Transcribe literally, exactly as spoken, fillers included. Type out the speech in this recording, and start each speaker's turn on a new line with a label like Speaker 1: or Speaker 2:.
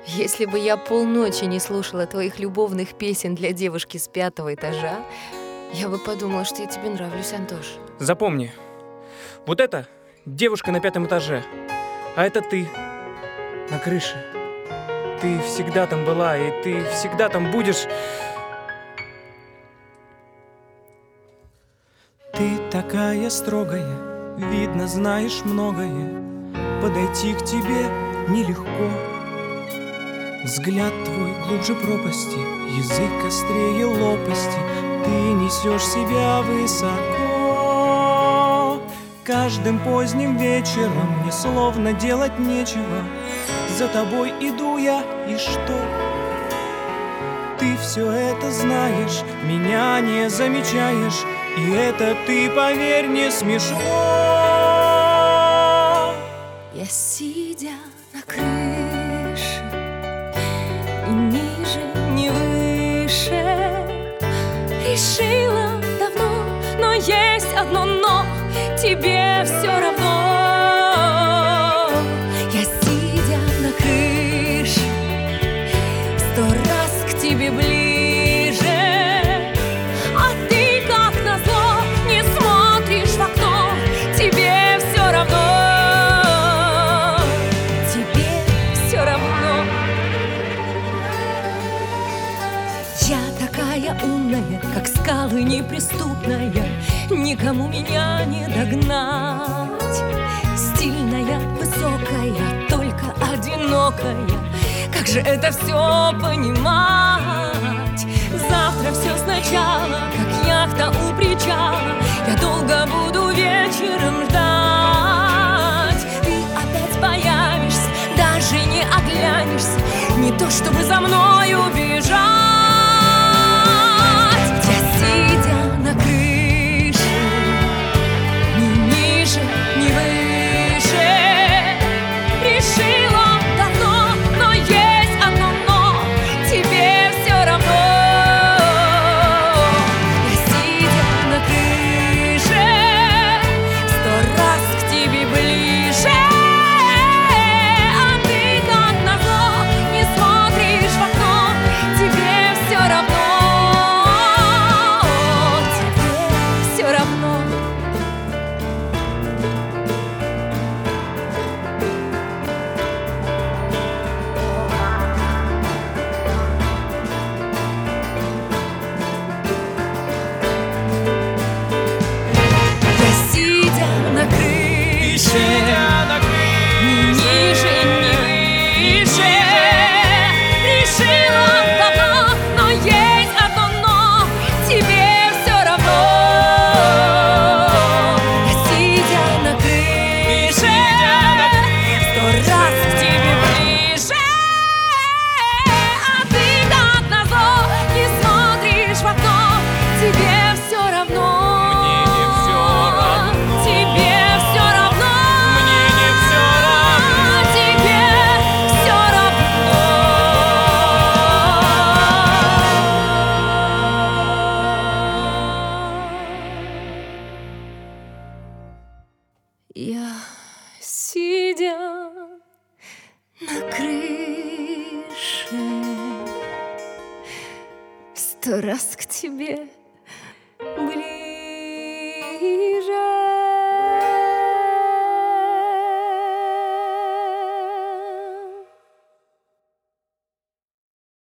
Speaker 1: Если бы я полночи не слушала твоих любовных песен для девушки с пятого этажа, я бы подумала, что я тебе нравлюсь, Антош.
Speaker 2: Запомни, вот это девушка на пятом этаже, а это ты на крыше. Ты всегда там была, и ты всегда там будешь. Ты такая строгая, видно, знаешь многое. Подойти к тебе нелегко. Взгляд твой глубже пропасти, язык острее лопасти. Ты несешь себя высоко. Каждым поздним вечером мне словно делать нечего. За тобой иду я, и что? Ты все это знаешь, меня не замечаешь, и это, ты поверь, не смешно.
Speaker 1: Я, сидя на крыше, и ниже, не выше, решила давно, но есть одно но, тебе все равно. Я, сидя на крыше, сто раз к тебе ближе, а ты, как назло, не смотришь в окно, тебе все равно. Я такая умная, как скалы неприступная, никому меня не догнать. Стильная, высокая, только одинокая, как же это все понимать? Завтра все сначала, как яхта у причала, я долго буду вечером ждать. Ты опять появишься, даже не оглянешься, не то чтобы за мною бежать. Я, сидя на крыше, сто раз к тебе